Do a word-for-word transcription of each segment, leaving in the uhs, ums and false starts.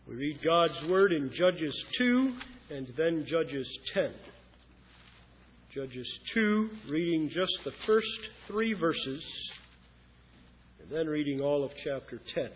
We read God's Word in Judges two and then Judges ten. Judges two, reading just the first three verses, and then reading all of chapter ten.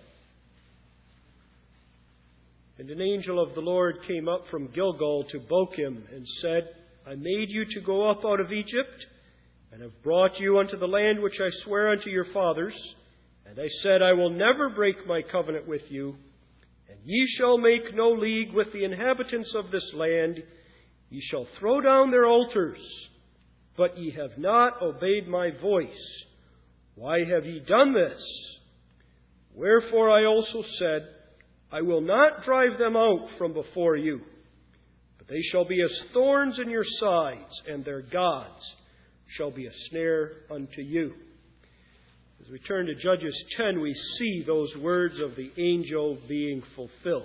And an angel of the Lord came up from Gilgal to Bochim and said, I made you to go up out of Egypt, and have brought you unto the land which I swear unto your fathers. And I said, I will never break my covenant with you, and ye shall make no league with the inhabitants of this land. Ye shall throw down their altars, but ye have not obeyed my voice. Why have ye done this? Wherefore I also said, I will not drive them out from before you, but they shall be as thorns in your sides, and their gods shall be a snare unto you. As we turn to Judges ten, we see those words of the angel being fulfilled.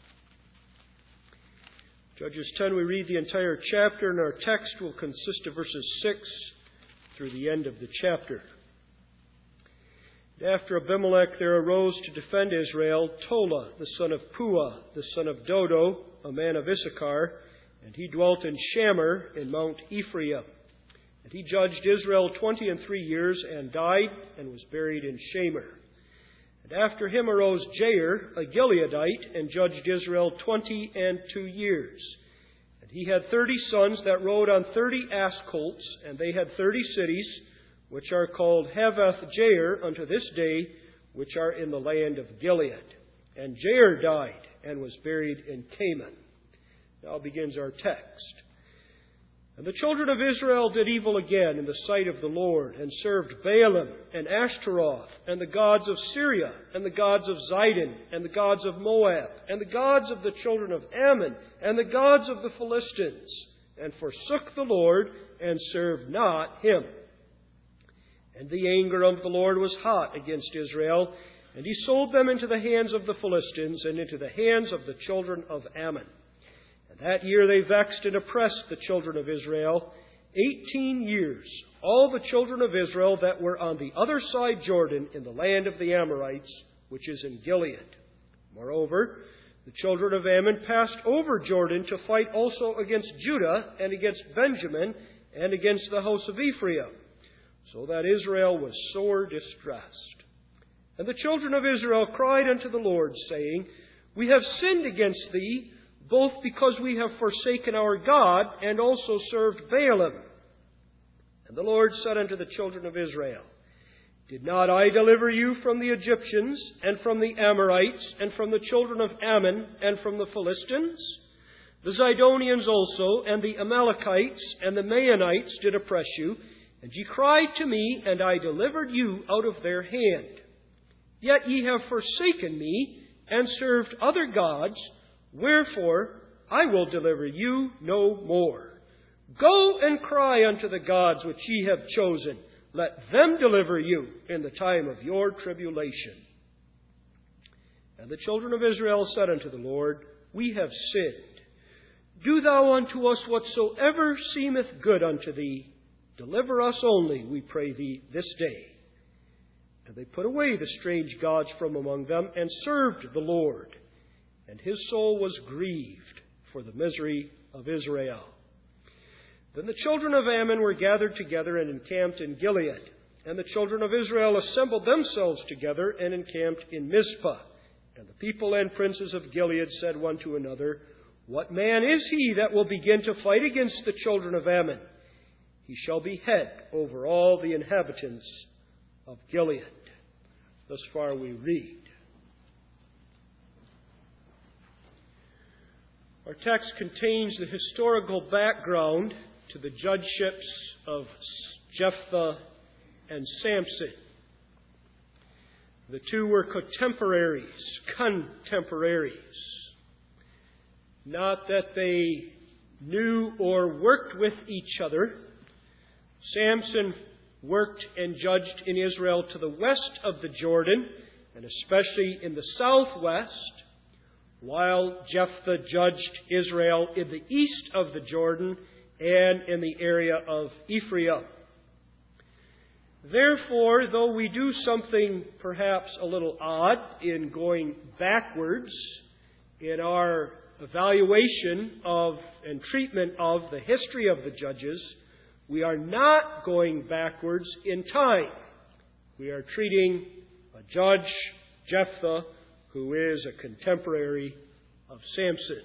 Judges ten, we read the entire chapter, and our text will consist of verses six through the end of the chapter. After Abimelech there arose to defend Israel Tola, the son of Puah, the son of Dodo, a man of Issachar, and he dwelt in Shamir in Mount Ephraim. And he judged Israel twenty and three years, and died, and was buried in Shamir. And after him arose Jair, a Gileadite, and judged Israel twenty and two years. And he had thirty sons that rode on thirty ass colts, and they had thirty cities, which are called Havoth Jair unto this day, which are in the land of Gilead. And Jair died, and was buried in Canaan. Now begins our text. And the children of Israel did evil again in the sight of the Lord, and served Baalim and Ashtaroth, and the gods of Syria, and the gods of Zidon, and the gods of Moab, and the gods of the children of Ammon, and the gods of the Philistines, and forsook the Lord, and served not him. And the anger of the Lord was hot against Israel, and he sold them into the hands of the Philistines, and into the hands of the children of Ammon. And that year they vexed and oppressed the children of Israel eighteen years, all the children of Israel that were on the other side Jordan in the land of the Amorites, which is in Gilead. Moreover, the children of Ammon passed over Jordan to fight also against Judah, and against Benjamin, and against the house of Ephraim, so that Israel was sore distressed. And the children of Israel cried unto the Lord, saying, We have sinned against thee, both because we have forsaken our God, and also served Baalim. And the Lord said unto the children of Israel, Did not I deliver you from the Egyptians, and from the Amorites, and from the children of Ammon, and from the Philistines? The Zidonians also, and the Amalekites, and the Maonites did oppress you, and ye cried to me, and I delivered you out of their hand. Yet ye have forsaken me, and served other gods. Wherefore I will deliver you no more. Go and cry unto the gods which ye have chosen. Let them deliver you in the time of your tribulation. And the children of Israel said unto the Lord, We have sinned. Do thou unto us whatsoever seemeth good unto thee. Deliver us only, we pray thee, this day. And they put away the strange gods from among them, and served the Lord. And his soul was grieved for the misery of Israel. Then the children of Ammon were gathered together and encamped in Gilead. And the children of Israel assembled themselves together and encamped in Mizpah. And the people and princes of Gilead said one to another, What man is he that will begin to fight against the children of Ammon? He shall be head over all the inhabitants of Gilead. Thus far we read. Our text contains the historical background to the judgeships of Jephthah and Samson. The two were contemporaries, contemporaries. Not that they knew or worked with each other. Samson worked and judged in Israel to the west of the Jordan, and especially in the southwest, while Jephthah judged Israel in the east of the Jordan and in the area of Ephraim. Therefore, though we do something perhaps a little odd in going backwards in our evaluation of and treatment of the history of the Judges, we are not going backwards in time. We are treating a judge, Jephthah, who is a contemporary of Samson.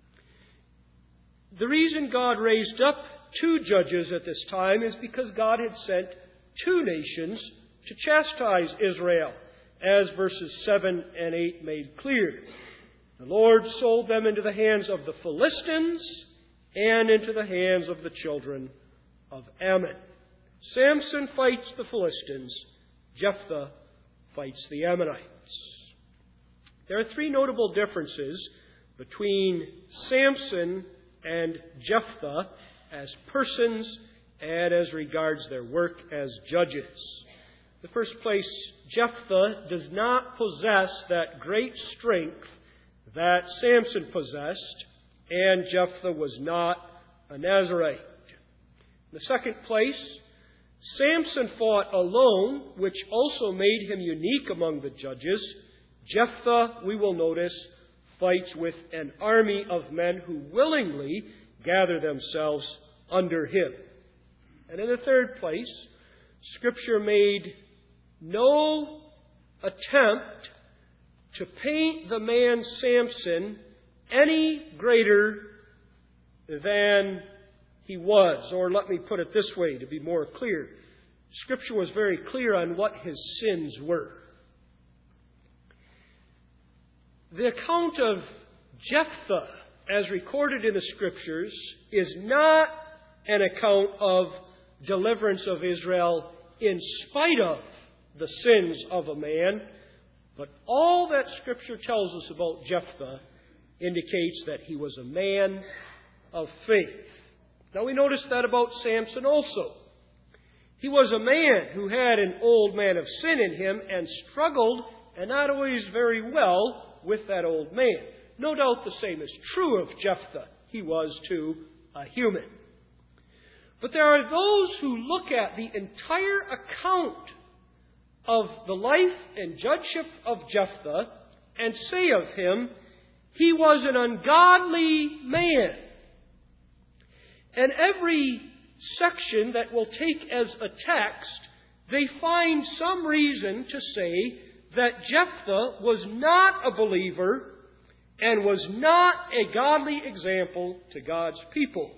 The reason God raised up two judges at this time is because God had sent two nations to chastise Israel, as verses seven and eight made clear. The Lord sold them into the hands of the Philistines and into the hands of the children of Ammon. Samson fights the Philistines. Jephthah fights the Ammonites. There are three notable differences between Samson and Jephthah as persons and as regards their work as judges. In the first place, Jephthah does not possess that great strength that Samson possessed, and Jephthah was not a Nazarite. In the second place, Samson fought alone, which also made him unique among the judges. Jephthah, we will notice, fights with an army of men who willingly gather themselves under him. And in the third place, Scripture made no attempt to paint the man Samson any greater than he was. Or let me put it this way to be more clear. Scripture was very clear on what his sins were. The account of Jephthah, as recorded in the Scriptures, is not an account of deliverance of Israel in spite of the sins of a man, but all that Scripture tells us about Jephthah indicates that he was a man of faith. Now we notice that about Samson also. He was a man who had an old man of sin in him and struggled, and not always very well, with that old man. No doubt the same is true of Jephthah. He was, too, a human. But there are those who look at the entire account of the life and judgeship of Jephthah and say of him, he was an ungodly man. And every section that we'll take as a text, they find some reason to say that Jephthah was not a believer and was not a godly example to God's people.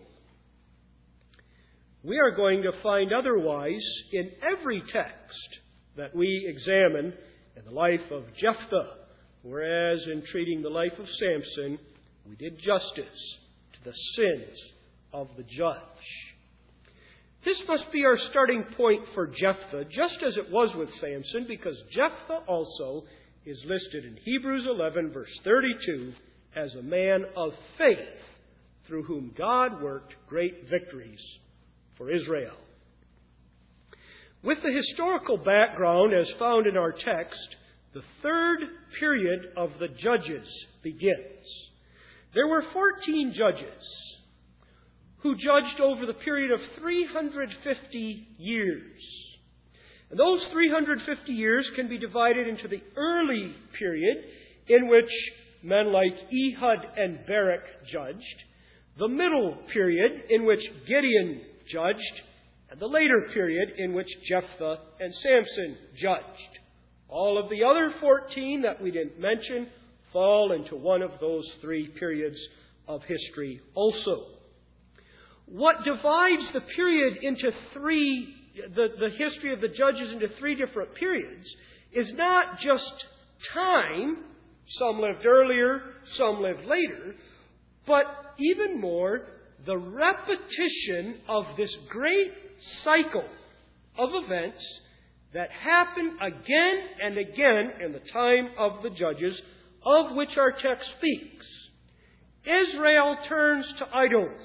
We are going to find otherwise in every text that we examine in the life of Jephthah, whereas in treating the life of Samson, we did justice to the sins of the judge. This must be our starting point for Jephthah, just as it was with Samson, because Jephthah also is listed in Hebrews eleven, verse thirty-two, as a man of faith, through whom God worked great victories for Israel. With the historical background as found in our text, the third period of the Judges begins. There were fourteen judges who judged over the period of three hundred fifty years. And those three hundred fifty years can be divided into the early period, in which men like Ehud and Barak judged, the middle period, in which Gideon judged, and the later period, in which Jephthah and Samson judged. All of the other fourteen that we didn't mention fall into one of those three periods of history also. What divides the period into three, the, the history of the judges into three different periods, is not just time, some lived earlier, some lived later, but even more, the repetition of this great cycle of events that happen again and again in the time of the judges, of which our text speaks. Israel turns to idols.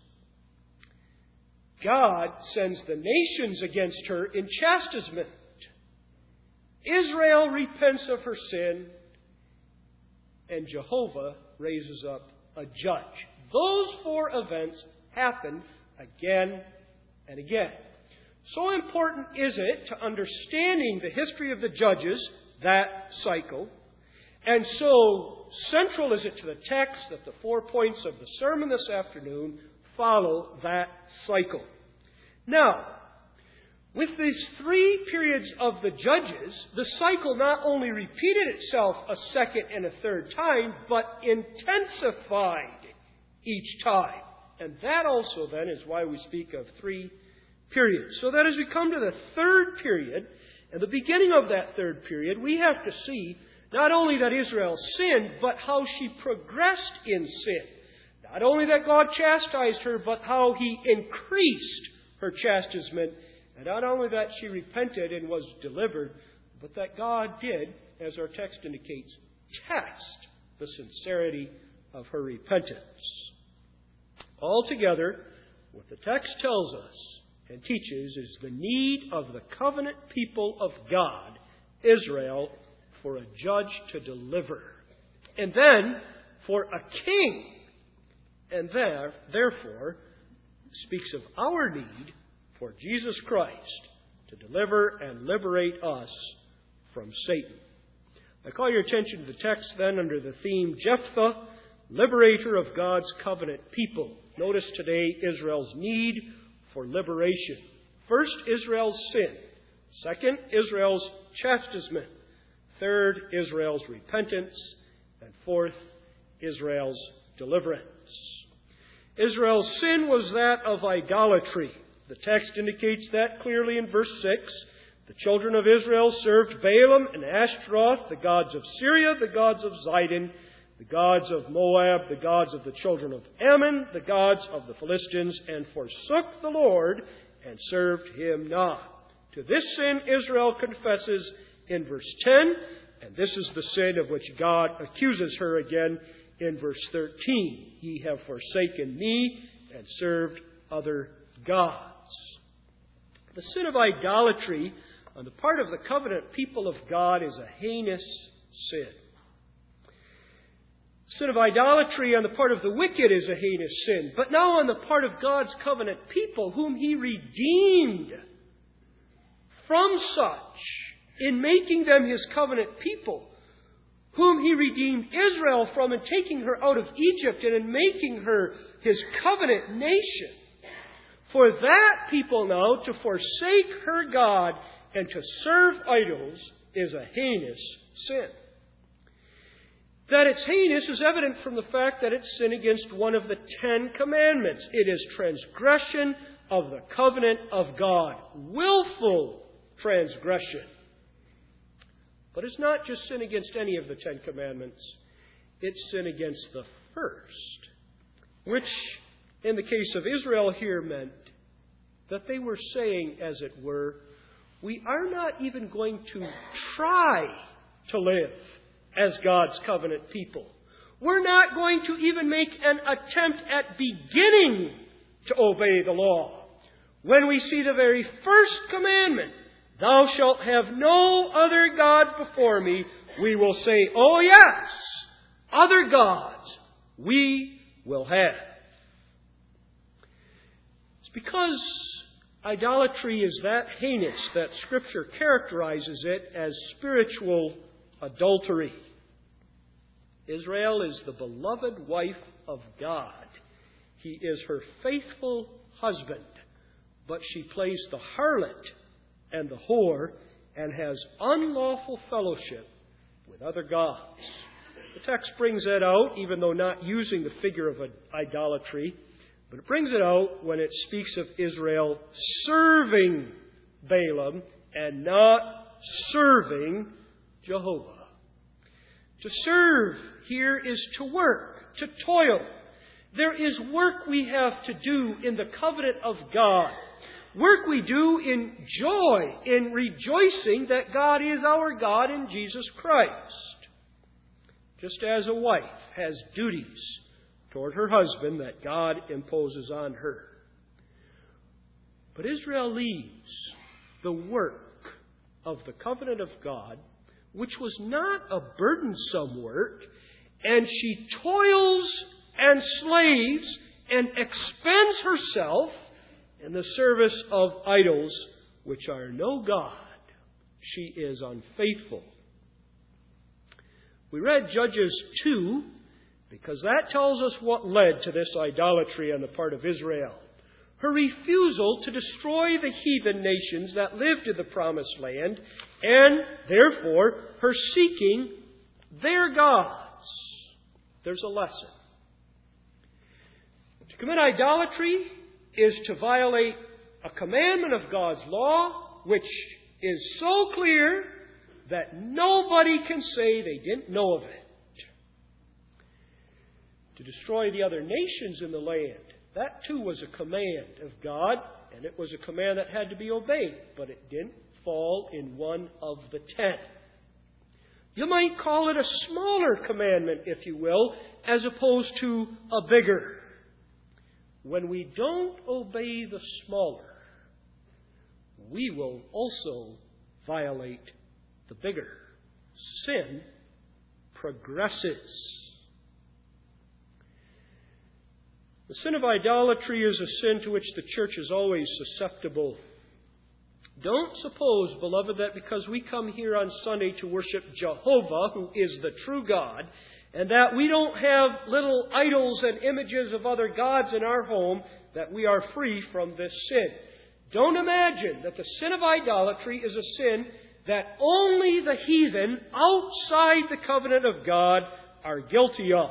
God sends the nations against her in chastisement. Israel repents of her sin, and Jehovah raises up a judge. Those four events happen again and again. So important is it to understanding the history of the judges, that cycle, And so, central is it to the text that the four points of the sermon this afternoon follow that cycle. Now, with these three periods of the Judges, the cycle not only repeated itself a second and a third time, but intensified each time. And that also then is why we speak of three periods. So that as we come to the third period, and the beginning of that third period, we have to see not only that Israel sinned, but how she progressed in sin. Not only that God chastised her, but how He increased her chastisement. And not only that she repented and was delivered, but that God did, as our text indicates, test the sincerity of her repentance. Altogether, what the text tells us and teaches is the need of the covenant people of God, Israel, for a judge to deliver. And then for a king. And there, therefore, speaks of our need for Jesus Christ to deliver and liberate us from Satan. I call your attention to the text then under the theme Jephthah, liberator of God's covenant people. Notice today Israel's need for liberation. First, Israel's sin. Second, Israel's chastisement. Third, Israel's repentance. And fourth, Israel's deliverance. Israel's sin was that of idolatry. The text indicates that clearly in verse six. The children of Israel served Balaam and Ashtaroth, the gods of Syria, the gods of Zidon, the gods of Moab, the gods of the children of Ammon, the gods of the Philistines, and forsook the Lord and served Him not. To this sin Israel confesses in verse ten, and this is the sin of which God accuses her again in verse thirteen. Ye have forsaken me and served other gods. The sin of idolatry on the part of the covenant people of God is a heinous sin. Sin of idolatry on the part of the wicked is a heinous sin. But now on the part of God's covenant people, whom He redeemed from such in making them His covenant people, whom He redeemed Israel from in taking her out of Egypt and in making her His covenant nation, for that people now to forsake her God and to serve idols is a heinous sin. That it's heinous is evident from the fact that it's sin against one of the Ten Commandments. It is transgression of the covenant of God. Willful transgression. But it's not just sin against any of the Ten Commandments. It's sin against the first, which in the case of Israel here meant that they were saying, as it were, we are not even going to try to live as God's covenant people. We're not going to even make an attempt at beginning to obey the law. When we see the very first commandment, thou shalt have no other God before me, we will say, oh yes, other gods we will have. It's because idolatry is that heinous that Scripture characterizes it as spiritual adultery. Israel is the beloved wife of God. He is her faithful husband, but she plays the harlot and the whore and has unlawful fellowship with other gods. The text brings that out, even though not using the figure of idolatry, but it brings it out when it speaks of Israel serving Balaam and not serving Jehovah. To serve here is to work, to toil. There is work we have to do in the covenant of God. Work we do in joy, in rejoicing that God is our God in Jesus Christ. Just as a wife has duties toward her husband that God imposes on her. But Israel leaves the work of the covenant of God, which was not a burdensome work, and she toils and slaves and expends herself in the service of idols which are no God. She is unfaithful. We read Judges two because that tells us what led to this idolatry on the part of Israel. Her refusal to destroy the heathen nations that lived in the promised land, and therefore her seeking their gods. There's a lesson. To commit idolatry is to violate a commandment of God's law, which is so clear that nobody can say they didn't know of it. To destroy the other nations in the land, that too was a command of God, and it was a command that had to be obeyed, but it didn't fall in one of the ten. You might call it a smaller commandment, if you will, as opposed to a bigger. When we don't obey the smaller, we will also violate the bigger. Sin progresses. The sin of idolatry is a sin to which the church is always susceptible. Don't suppose, beloved, that because we come here on Sunday to worship Jehovah, who is the true God, and that we don't have little idols and images of other gods in our home, that we are free from this sin. Don't imagine that the sin of idolatry is a sin that only the heathen outside the covenant of God are guilty of.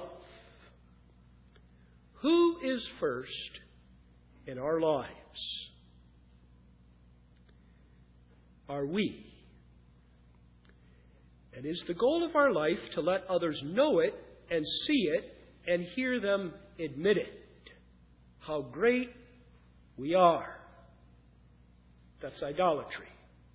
Who is first in our lives? Are we? And is the goal of our life to let others know it and see it and hear them admit it? How great we are. That's idolatry.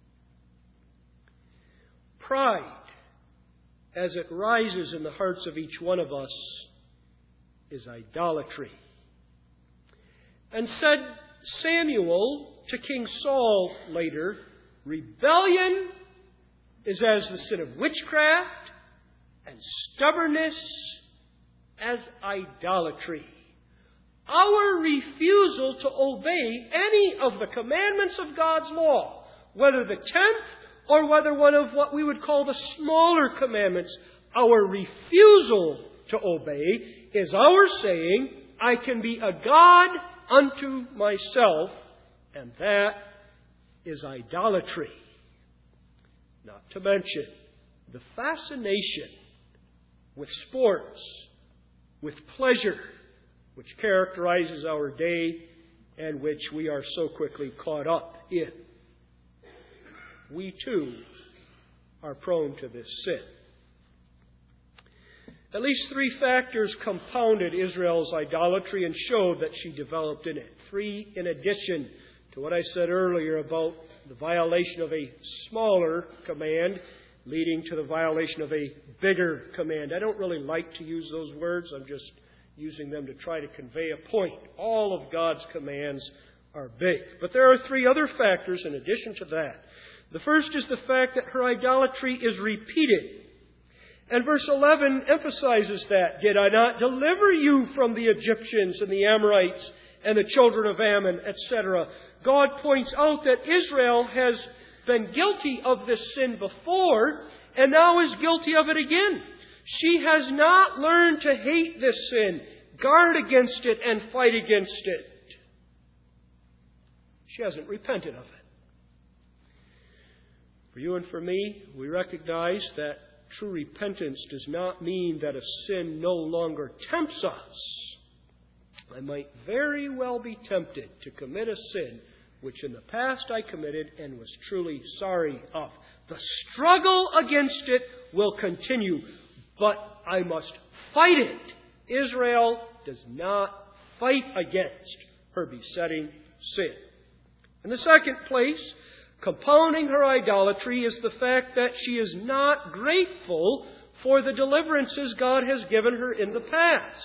Pride, as it rises in the hearts of each one of us, is idolatry. And said Samuel to King Saul later, rebellion is as the sin of witchcraft, and stubbornness as idolatry. Our refusal to obey any of the commandments of God's law, whether the tenth or whether one of what we would call the smaller commandments, our refusal to obey is our saying, I can be a God unto myself, and that is idolatry. Not to mention the fascination with sports, with pleasure, which characterizes our day and which we are so quickly caught up in. We too are prone to this sin. At least three factors compounded Israel's idolatry and showed that she developed in it. Three in addition to what I said earlier about the violation of a smaller command leading to the violation of a bigger command. I don't really like to use those words. I'm just using them to try to convey a point. All of God's commands are big. But there are three other factors in addition to that. The first is the fact that her idolatry is repeated. And verse eleven emphasizes that. Did I not deliver you from the Egyptians and the Amorites and the children of Ammon, et cetera? God points out that Israel has been guilty of this sin before and now is guilty of it again. She has not learned to hate this sin, guard against it, and fight against it. She hasn't repented of it. For you and for me, we recognize that true repentance does not mean that a sin no longer tempts us. I might very well be tempted to commit a sin which in the past I committed and was truly sorry of. The struggle against it will continue, but I must fight it. Israel does not fight against her besetting sin. In the second place, compounding her idolatry is the fact that she is not grateful for the deliverances God has given her in the past.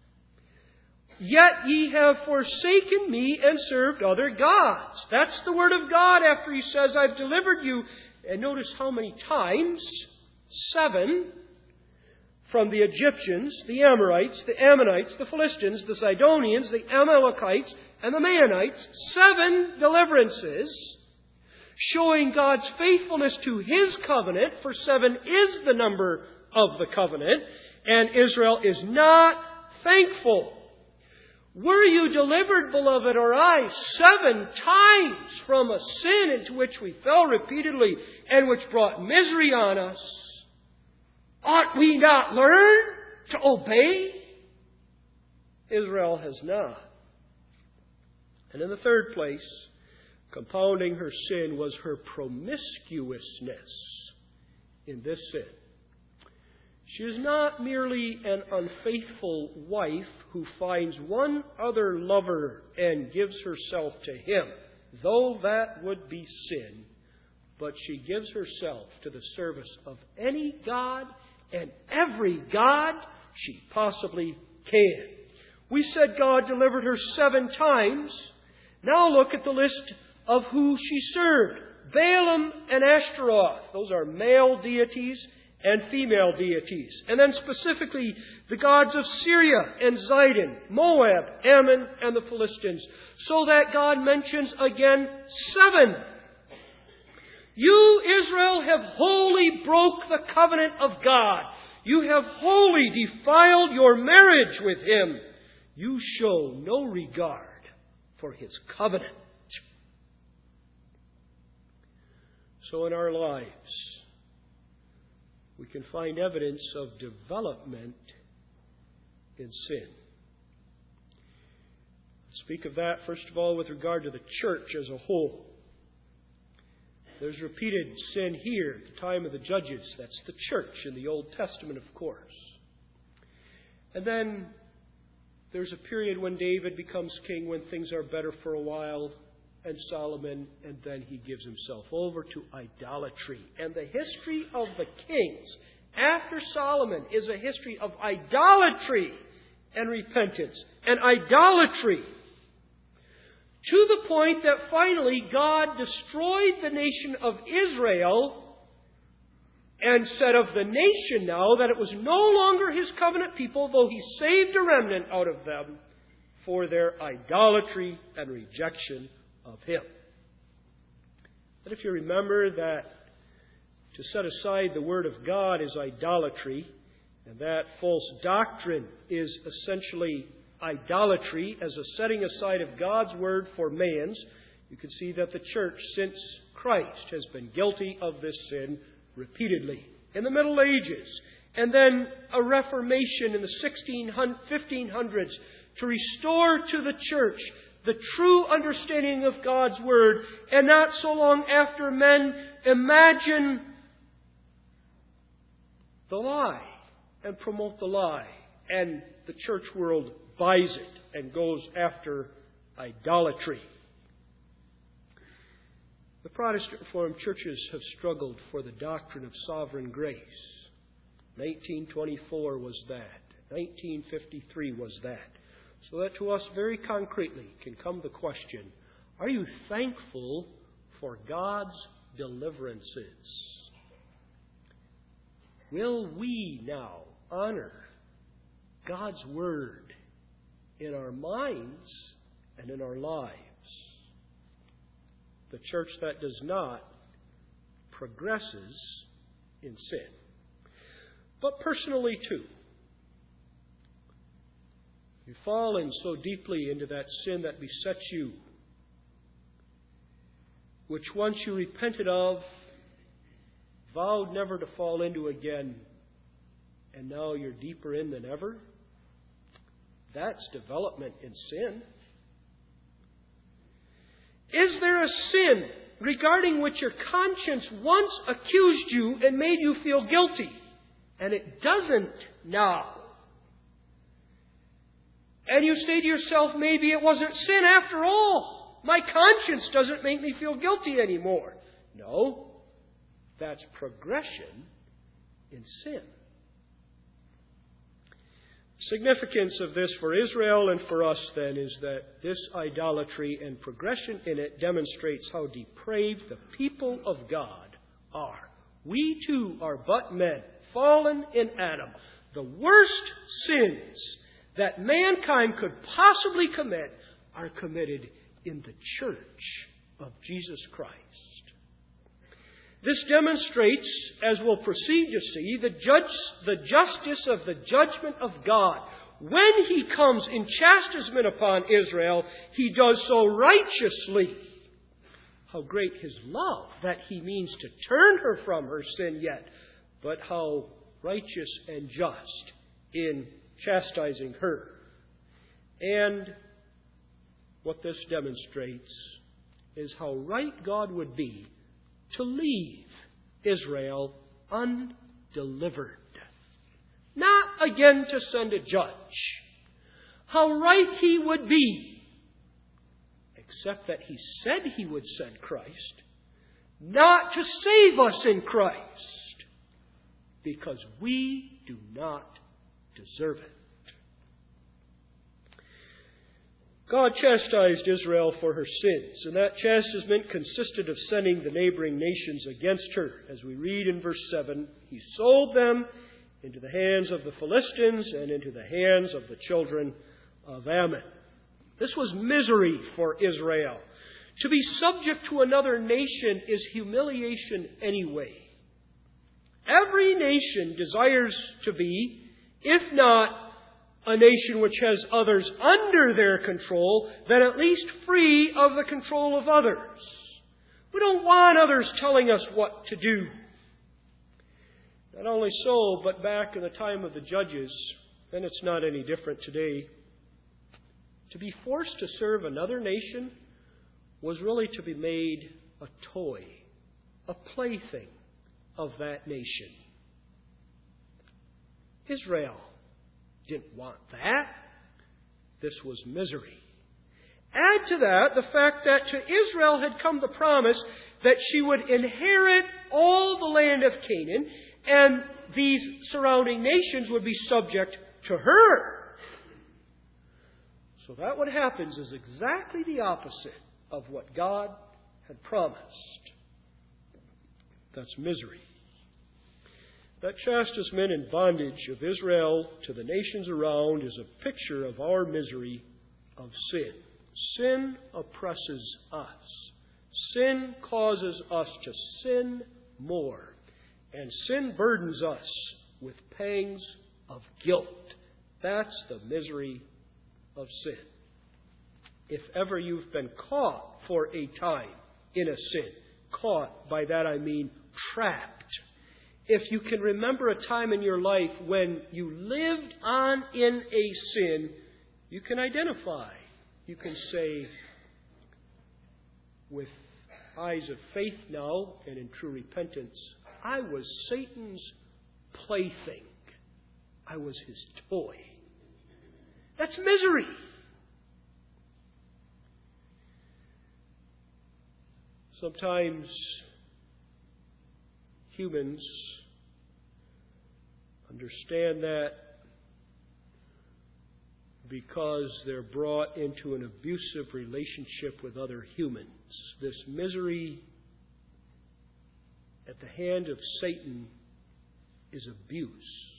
Yet ye have forsaken me and served other gods. That's the word of God after he says, I've delivered you. And notice how many times? Seven. From the Egyptians, the Amorites, the Ammonites, the Philistines, the Sidonians, the Amalekites, and the Maonites. Seven deliverances showing God's faithfulness to His covenant, for seven is the number of the covenant, and Israel is not thankful. Were you delivered, beloved, or I, seven times from a sin into which we fell repeatedly and which brought misery on us? Ought we not learn to obey? Israel has not. And in the third place, compounding her sin was her promiscuousness in this sin. She is not merely an unfaithful wife who finds one other lover and gives herself to him, though that would be sin, but she gives herself to the service of any god and every god she possibly can. We said God delivered her seven times. Now look at the list of who she served. Balaam and Ashtaroth. Those are male deities and female deities. And then specifically the gods of Syria and Zidon, Moab, Ammon, and the Philistines. So that God mentions again seven. You, Israel, have wholly broke the covenant of God. You have wholly defiled your marriage with Him. You show no regard for His covenant. So in our lives, we can find evidence of development in sin. Speak of that, first of all, with regard to the church as a whole. There's repeated sin here at the time of the judges. That's the church in the Old Testament, of course. And then there's a period when David becomes king, when things are better for a while, and Solomon, and then he gives himself over to idolatry. And the history of the kings after Solomon is a history of idolatry and repentance and idolatry, to the point that finally God destroyed the nation of Israel and said of the nation now that it was no longer His covenant people, though He saved a remnant out of them for their idolatry and rejection of Him. But if you remember that to set aside the Word of God is idolatry, and that false doctrine is essentially idolatry as a setting aside of God's Word for man's, you can see that the church since Christ has been guilty of this sin repeatedly. In the Middle Ages, and then a Reformation in the fifteen hundreds to restore to the church the true understanding of God's Word, and not so long after men imagine the lie and promote the lie, and the church world buys it and goes after idolatry. The Protestant Reformed churches have struggled for the doctrine of sovereign grace. nineteen twenty-four was that. nineteen fifty-three was that. So that to us very concretely can come the question, are you thankful for God's deliverances? Will we now honor God's Word in our minds and in our lives? The church that does not progresses in sin. But personally too. You've fallen so deeply into that sin that besets you, which once you repented of, vowed never to fall into again, and now you're deeper in than ever. That's development in sin. Is there a sin regarding which your conscience once accused you and made you feel guilty, and it doesn't now? And you say to yourself, maybe it wasn't sin after all. My conscience doesn't make me feel guilty anymore. No, that's progression in sin. Significance of this for Israel and for us then is that this idolatry and progression in it demonstrates how depraved the people of God are. We too are but men, fallen in Adam. The worst sins that mankind could possibly commit are committed in the church of Jesus Christ. This demonstrates, as we'll proceed to see, the, judge, the justice of the judgment of God. When He comes in chastisement upon Israel, He does so righteously. How great His love, that He means to turn her from her sin yet, but how righteous and just in chastising her. And what this demonstrates is how right God would be to leave Israel undelivered. Not again to send a judge. How right He would be, except that He said He would send Christ, not to save us in Christ, because we do not deserve it. God chastised Israel for her sins, and that chastisement consisted of sending the neighboring nations against her. As we read in verse seven, He sold them into the hands of the Philistines and into the hands of the children of Ammon. This was misery for Israel. To be subject to another nation is humiliation anyway. Every nation desires to be, if not a nation which has others under their control, then at least free of the control of others. We don't want others telling us what to do. Not only so, but back in the time of the judges, and it's not any different today, to be forced to serve another nation was really to be made a toy, a plaything of that nation. Israel didn't want that. This was misery. Add to that the fact that to Israel had come the promise that she would inherit all the land of Canaan, and these surrounding nations would be subject to her. So that what happens is exactly the opposite of what God had promised. That's misery. That chastisement and bondage of Israel to the nations around is a picture of our misery of sin. Sin oppresses us. Sin causes us to sin more. And sin burdens us with pangs of guilt. That's the misery of sin. If ever you've been caught for a time in a sin, caught, by that I mean trapped. If you can remember a time in your life when you lived on in a sin, you can identify. You can say, with eyes of faith now and in true repentance, I was Satan's plaything. I was his toy. That's misery. Sometimes humans understand that because they're brought into an abusive relationship with other humans. This misery at the hand of Satan is abuse.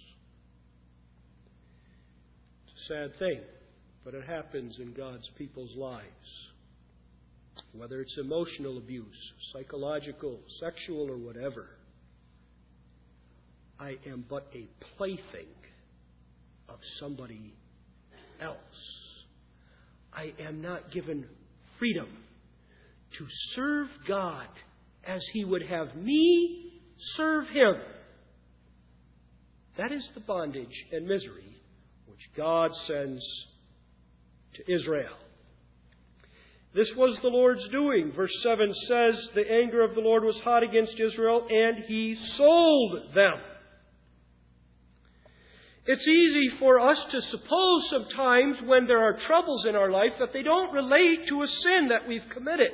It's a sad thing, but it happens in God's people's lives. Whether it's emotional abuse, psychological, sexual, or whatever. I am but a plaything of somebody else. I am not given freedom to serve God as He would have me serve Him. That is the bondage and misery which God sends to Israel. This was the Lord's doing. Verse seven says, the anger of the Lord was hot against Israel, and He sold them. It's easy for us to suppose sometimes when there are troubles in our life that they don't relate to a sin that we've committed.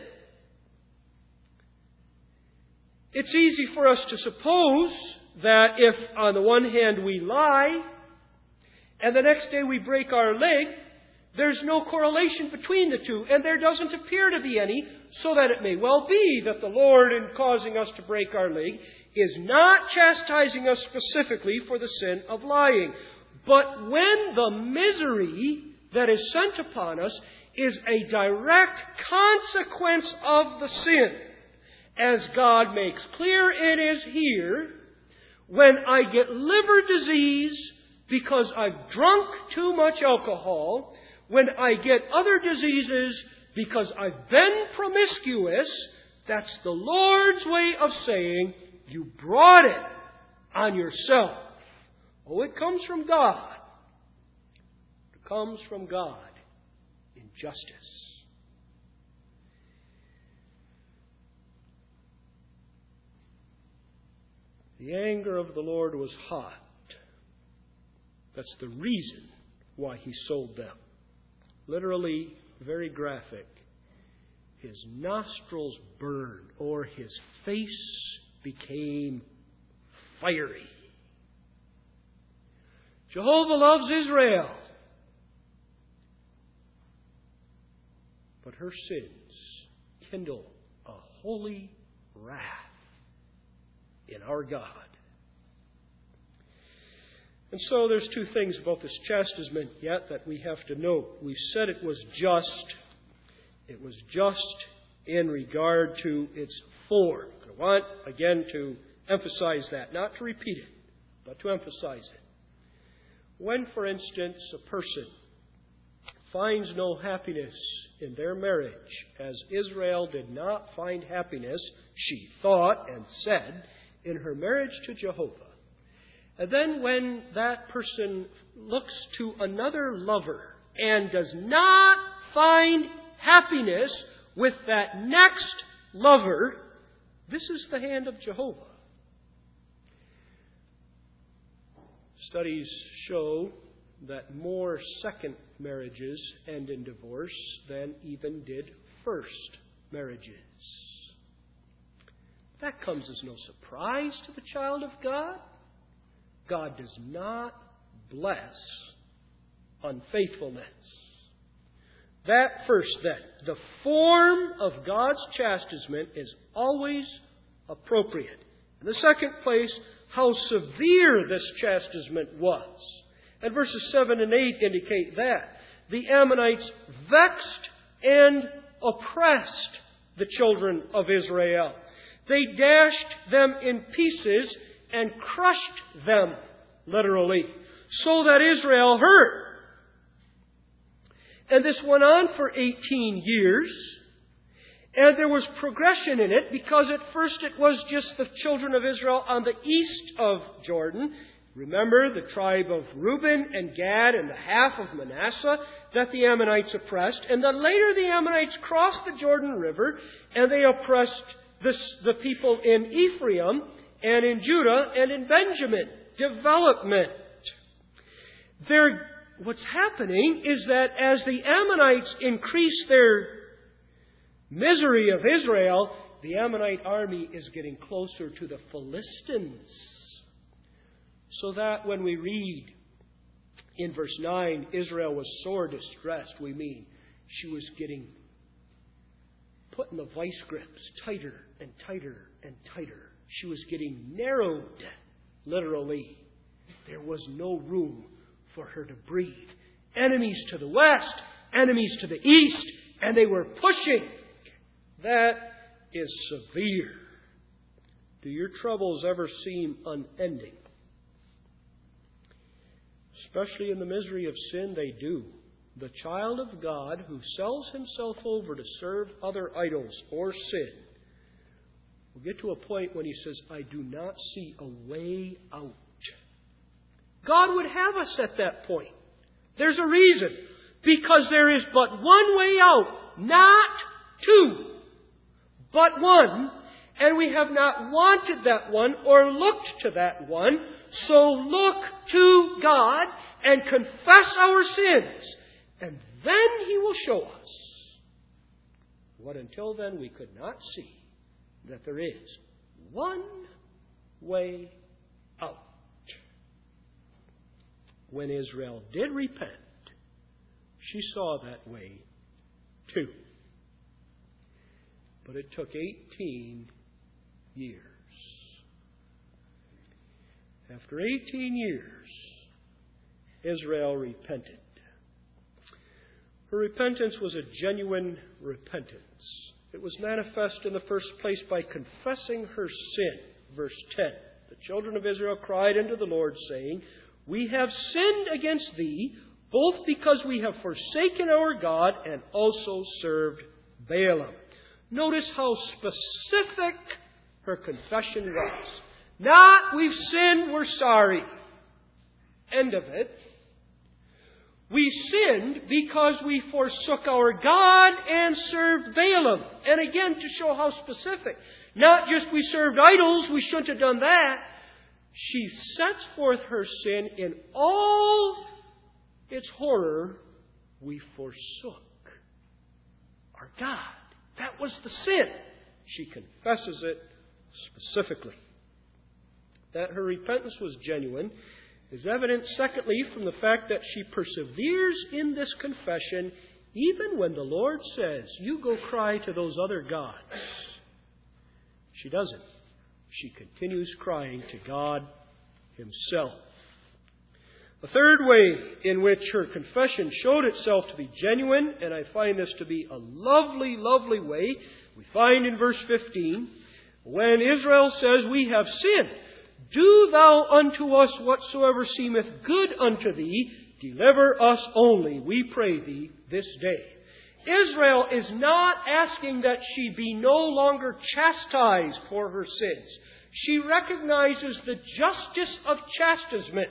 It's easy for us to suppose that if on the one hand we lie and the next day we break our leg, there's no correlation between the two, and there doesn't appear to be any, so that it may well be that the Lord, in causing us to break our leg, is not chastising us specifically for the sin of lying. But when the misery that is sent upon us is a direct consequence of the sin, as God makes clear it is here, when I get liver disease because I've drunk too much alcohol, when I get other diseases because I've been promiscuous, that's the Lord's way of saying, you brought it on yourself. Oh, it comes from God. It comes from God in justice. The anger of the Lord was hot. That's the reason why He sold them. Literally, very graphic. His nostrils burned, or His face became fiery. Jehovah loves Israel, but her sins kindle a holy wrath in our God. And so there's two things about this chastisement yet that we have to note. We said it was just. It was just in regard to its form. I want, again, to emphasize that. Not to repeat it, but to emphasize it. When, for instance, a person finds no happiness in their marriage, as Israel did not find happiness, she thought and said, in her marriage to Jehovah. And then when that person looks to another lover and does not find happiness with that next lover, this is the hand of Jehovah. Studies show that more second marriages end in divorce than even did first marriages. That comes as no surprise to the child of God. God does not bless unfaithfulness. That first, then, the form of God's chastisement is always appropriate. In the second place, how severe this chastisement was. And verses seven and eight indicate that. The Ammonites vexed and oppressed the children of Israel. They dashed them in pieces and crushed them, literally, so that Israel heard. And this went on for eighteen years. And there was progression in it, because at first it was just the children of Israel on the east of Jordan. Remember the tribe of Reuben and Gad and the half of Manasseh that the Ammonites oppressed. And then later the Ammonites crossed the Jordan River and they oppressed this, the people in Ephraim and in Judah and in Benjamin. Development. There, what's happening is that as the Ammonites increase their misery of Israel, the Ammonite army is getting closer to the Philistines. So that when we read in verse nine, Israel was sore distressed, we mean she was getting put in the vice grips tighter and tighter and tighter. She was getting narrowed, literally. There was no room for her to breathe. Enemies to the west, enemies to the east, and they were pushing. That is severe. Do your troubles ever seem unending? Especially in the misery of sin, they do. The child of God who sells himself over to serve other idols or sin will get to a point when he says, I do not see a way out. God would have us at that point. There's a reason. Because there is but one way out, not two, but one. And we have not wanted that one or looked to that one. So look to God and confess our sins. And then He will show us what until then we could not see, that there is one way out. When Israel did repent, she saw that way too. But it took eighteen years. After eighteen years, Israel repented. Her repentance was a genuine repentance. It was manifest in the first place by confessing her sin. Verse ten. The children of Israel cried unto the Lord, saying, We have sinned against thee, both because we have forsaken our God and also served Baalim. Notice how specific her confession was. Not, we've sinned, we're sorry. End of it. We sinned because we forsook our God and served Baalim. And again, to show how specific. Not just we served idols, we shouldn't have done that. She sets forth her sin in all its horror. We forsook our God. That was the sin. She confesses it specifically. That her repentance was genuine is evident, secondly, from the fact that she perseveres in this confession even when the Lord says, you go cry to those other gods. She doesn't. She continues crying to God Himself. The third way in which her confession showed itself to be genuine, and I find this to be a lovely, lovely way, we find in verse fifteen, when Israel says, we have sinned, do thou unto us whatsoever seemeth good unto thee, deliver us only, we pray thee, this day. Israel is not asking that she be no longer chastised for her sins. She recognizes the justice of chastisement.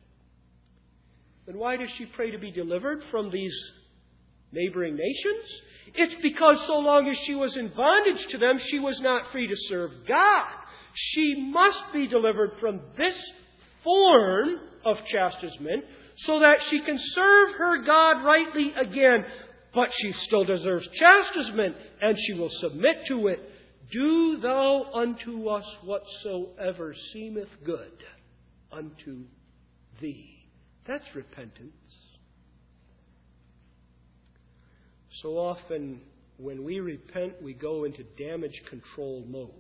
Then why does she pray to be delivered from these neighboring nations? It's because so long as she was in bondage to them, she was not free to serve God. She must be delivered from this form of chastisement so that she can serve her God rightly again. But she still deserves chastisement, and she will submit to it. Do thou unto us whatsoever seemeth good unto thee. That's repentance. So often when we repent, we go into damage control mode.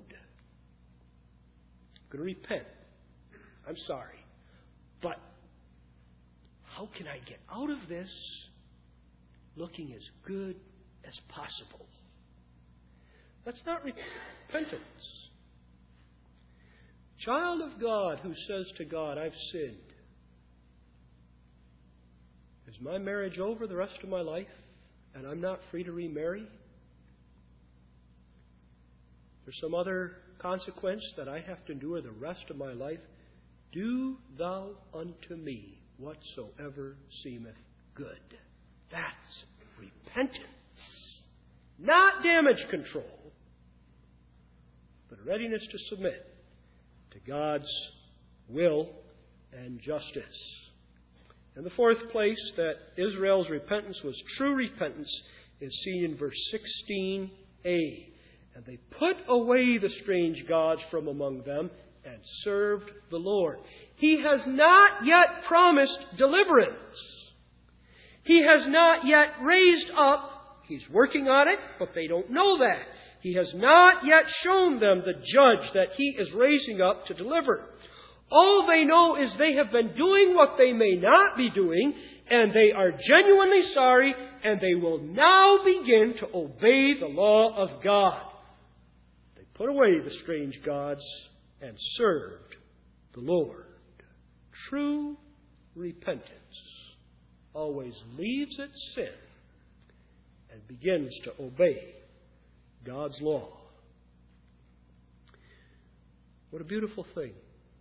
I'm going to repent. I'm sorry. But how can I get out of this looking as good as possible? That's not repentance. Child of God who says to God, I've sinned. Is my marriage over the rest of my life and I'm not free to remarry? There's some other consequence that I have to endure the rest of my life. Do thou unto me whatsoever seemeth good. That's repentance. Not damage control, but a readiness to submit to God's will and justice. And the fourth place that Israel's repentance was true repentance is seen in verse sixteen a. And they put away the strange gods from among them and served the Lord. He has not yet promised deliverance. He has not yet raised up. He's working on it, but they don't know that. He has not yet shown them the judge that He is raising up to deliver. All they know is they have been doing what they may not be doing, and they are genuinely sorry, and they will now begin to obey the law of God. They put away the strange gods and served the Lord. True repentance always leaves its sin and begins to obey God's law. What a beautiful thing.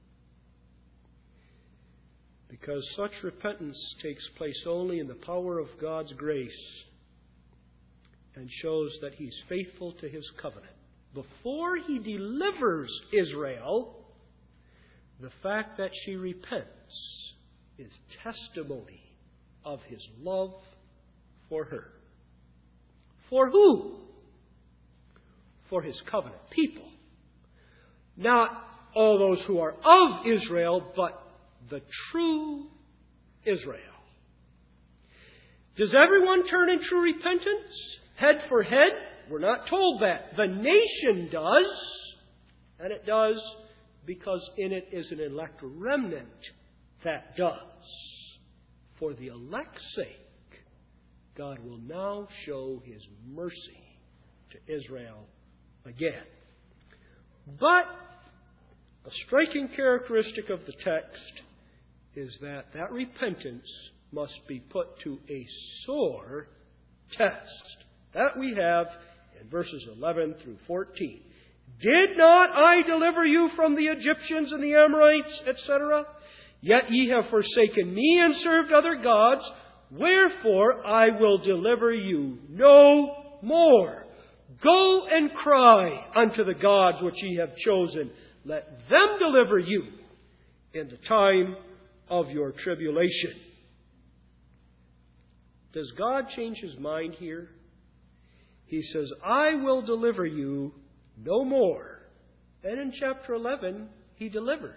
Because such repentance takes place only in the power of God's grace and shows that He's faithful to His covenant. Before He delivers Israel, the fact that she repents is testimony of His love for her. For who? For His covenant people. Not all those who are of Israel, but the true Israel. Does everyone turn in true repentance? Head for head? We're not told that. The nation does. And it does because in it is an elect remnant that does. For the elect's sake, God will now show His mercy to Israel again. But a striking characteristic of the text is that that repentance must be put to a sore test. That we have in verses eleven through fourteen. Did not I deliver you from the Egyptians and the Amorites, et cetera? Yet ye have forsaken me and served other gods. Wherefore I will deliver you no more. Go and cry unto the gods which ye have chosen. Let them deliver you in the time of your tribulation. Does God change His mind here? He says, I will deliver you no more. And in chapter eleven, He delivers.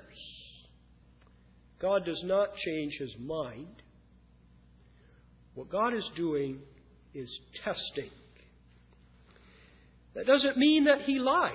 God does not change His mind. What God is doing is testing. That doesn't mean that He lied.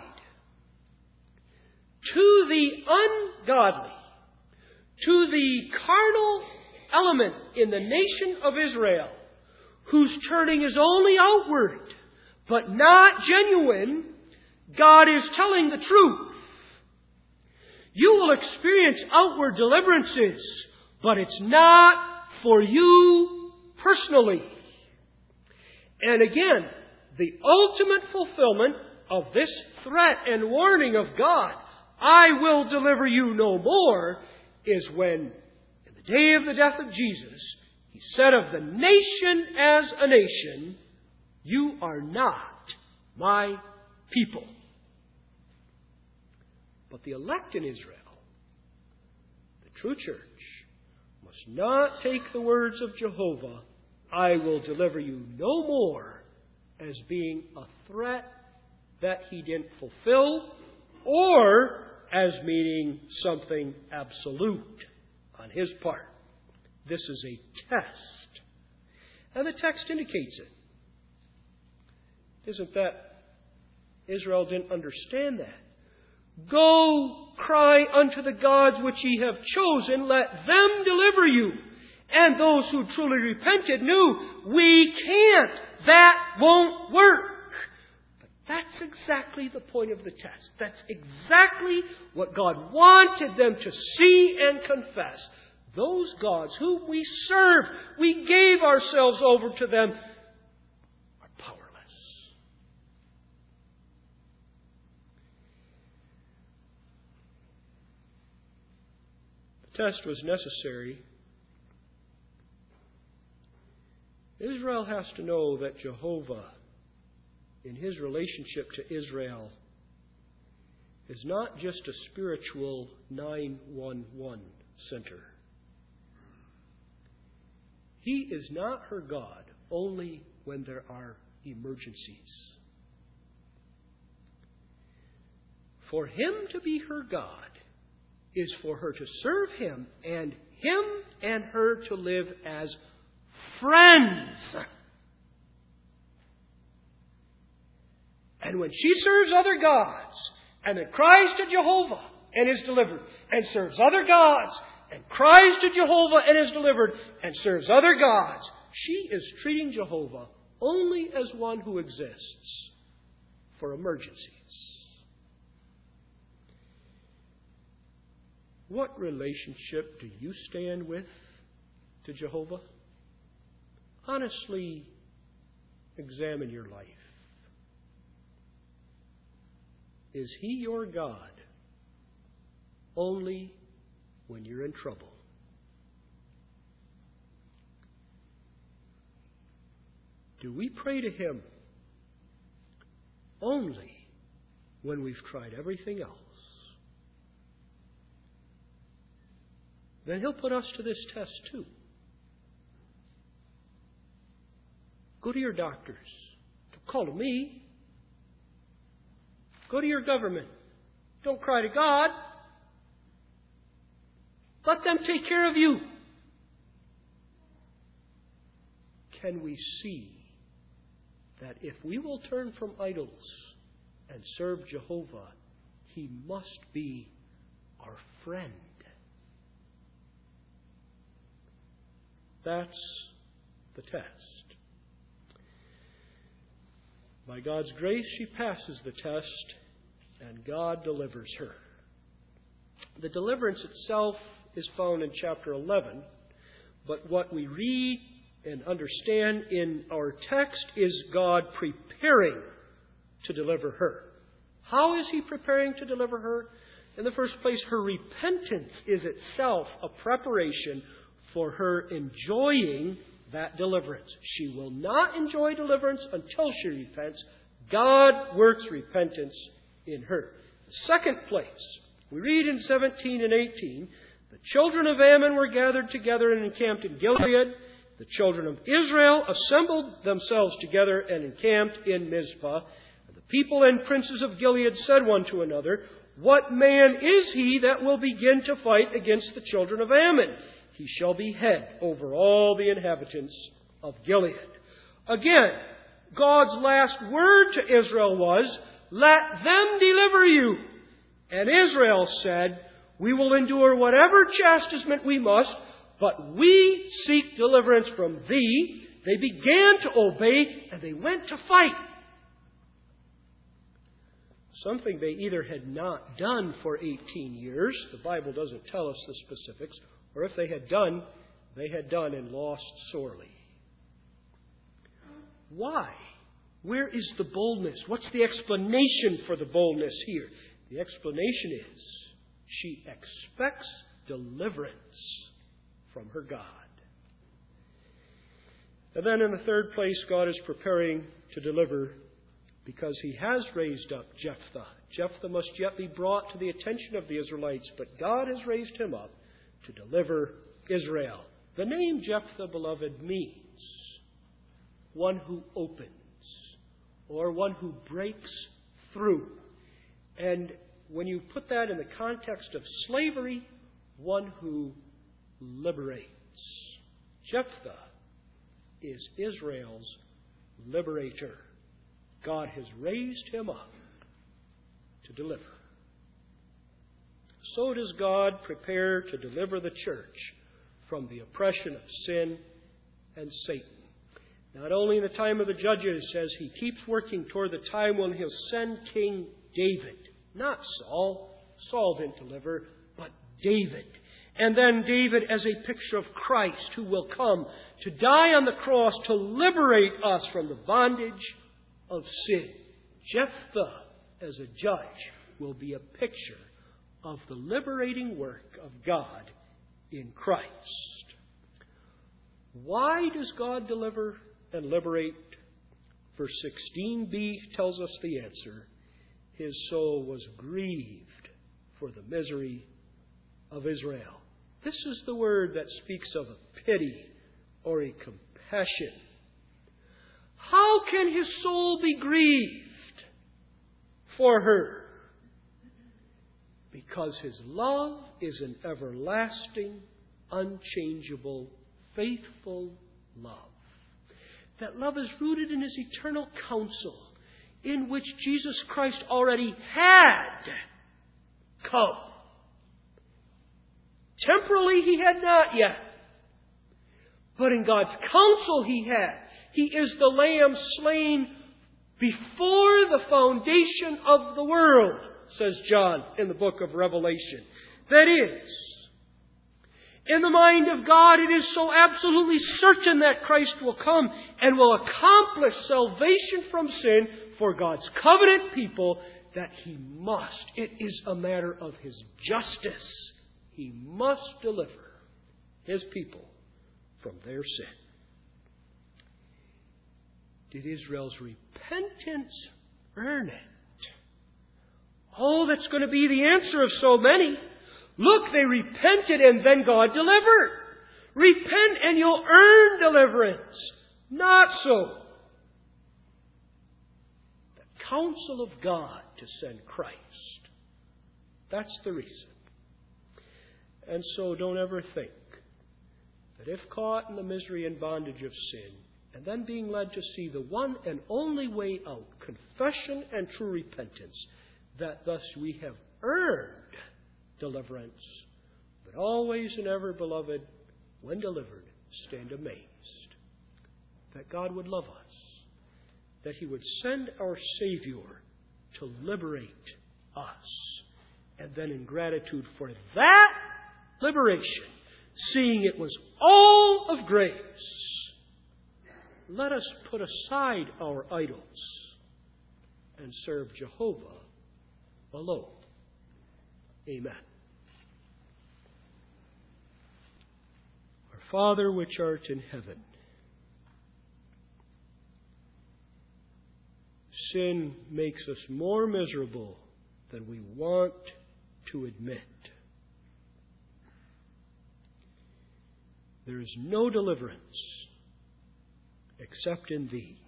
To the ungodly, to the carnal element in the nation of Israel, whose turning is only outward, but not genuine, God is telling the truth. You will experience outward deliverances, but it's not for you personally. And again, the ultimate fulfillment of this threat and warning of God, I will deliver you no more, is when, in the day of the death of Jesus, He said of the nation as a nation, you are not my people. But the elect in Israel, the true church, must not take the words of Jehovah, I will deliver you no more, as being a threat that He didn't fulfill, or as meaning something absolute on His part. This is a test. And the text indicates it. Isn't that Israel didn't understand that? Go cry unto the gods which ye have chosen, let them deliver you. And those who truly repented knew, we can't. That won't work. But that's exactly the point of the test. That's exactly what God wanted them to see and confess. Those gods whom we serve, we gave ourselves over to them, are powerless. The test was necessary. Israel has to know that Jehovah, in His relationship to Israel, is not just a spiritual nine one one center. He is not her God only when there are emergencies. For Him to be her God is for her to serve Him, and Him and her to live as friends. And when she serves other gods, and then cries to Jehovah and is delivered, and serves other gods, and cries to Jehovah and is delivered, and serves other gods, she is treating Jehovah only as one who exists for emergencies. What relationship do you stand with to Jehovah? Honestly, examine your life. Is He your God only when you're in trouble? Do we pray to Him only when we've tried everything else? Then He'll put us to this test too. Go to your doctors. Don't call to me. Go to your government. Don't cry to God. Let them take care of you. Can we see that if we will turn from idols and serve Jehovah, He must be our friend? That's the test. By God's grace, she passes the test, and God delivers her. The deliverance itself is found in chapter eleven, but what we read and understand in our text is God preparing to deliver her. How is He preparing to deliver her? In the first place, her repentance is itself a preparation for her enjoying that deliverance. She will not enjoy deliverance until she repents. God works repentance in her. Second place, we read in seventeen and eighteen, the children of Ammon were gathered together and encamped in Gilead. The children of Israel assembled themselves together and encamped in Mizpah. And the people and princes of Gilead said one to another, "What man is he that will begin to fight against the children of Ammon? He shall be head over all the inhabitants of Gilead." Again, God's last word to Israel was, "Let them deliver you." And Israel said, "We will endure whatever chastisement we must, but we seek deliverance from thee." They began to obey, and they went to fight. Something they either had not done for eighteen years, the Bible doesn't tell us the specifics, or if they had done, they had done and lost sorely. Why? Where is the boldness? What's the explanation for the boldness here? The explanation is she expects deliverance from her God. And then in the third place, God is preparing to deliver because He has raised up Jephthah. Jephthah must yet be brought to the attention of the Israelites, but God has raised him up to deliver Israel. The name Jephthah, beloved, means one who opens or one who breaks through. And when you put that in the context of slavery, one who liberates. Jephthah is Israel's liberator. God has raised him up to deliver. So does God prepare to deliver the church from the oppression of sin and Satan. Not only in the time of the judges, as He keeps working toward the time when He'll send King David. Not Saul. Saul didn't deliver, but David. And then David as a picture of Christ, who will come to die on the cross to liberate us from the bondage of sin. Jephthah, as a judge, will be a picture of the liberating work of God in Christ. Why does God deliver and liberate? Verse sixteen b tells us the answer. His soul was grieved for the misery of Israel. This is the word that speaks of a pity or a compassion. How can His soul be grieved for her? Because His love is an everlasting, unchangeable, faithful love. That love is rooted in His eternal counsel, in which Jesus Christ already had come. Temporally, He had not yet. But in God's counsel, He had. He is the Lamb slain before the foundation of the world, says John in the book of Revelation. That is, in the mind of God, it is so absolutely certain that Christ will come and will accomplish salvation from sin for God's covenant people that He must. It is a matter of His justice. He must deliver His people from their sin. Did Israel's repentance earn it? Oh, that's going to be the answer of so many. Look, they repented and then God delivered. Repent and you'll earn deliverance. Not so. The counsel of God to send Christ. That's the reason. And so don't ever think that if caught in the misery and bondage of sin, and then being led to see the one and only way out, confession and true repentance, that thus we have earned deliverance. But always and ever, beloved, when delivered, stand amazed that God would love us, that He would send our Savior to liberate us. And then in gratitude for that liberation, seeing it was all of grace, let us put aside our idols and serve Jehovah alone. Amen. Our Father which art in heaven, sin makes us more miserable than we want to admit. There is no deliverance except in Thee.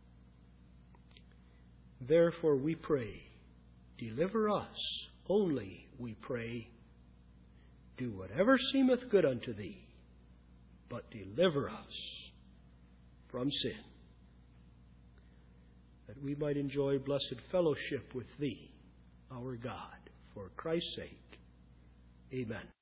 Therefore we pray, deliver us only, we pray. Do whatever seemeth good unto Thee, but deliver us from sin, that we might enjoy blessed fellowship with Thee, our God, for Christ's sake. Amen.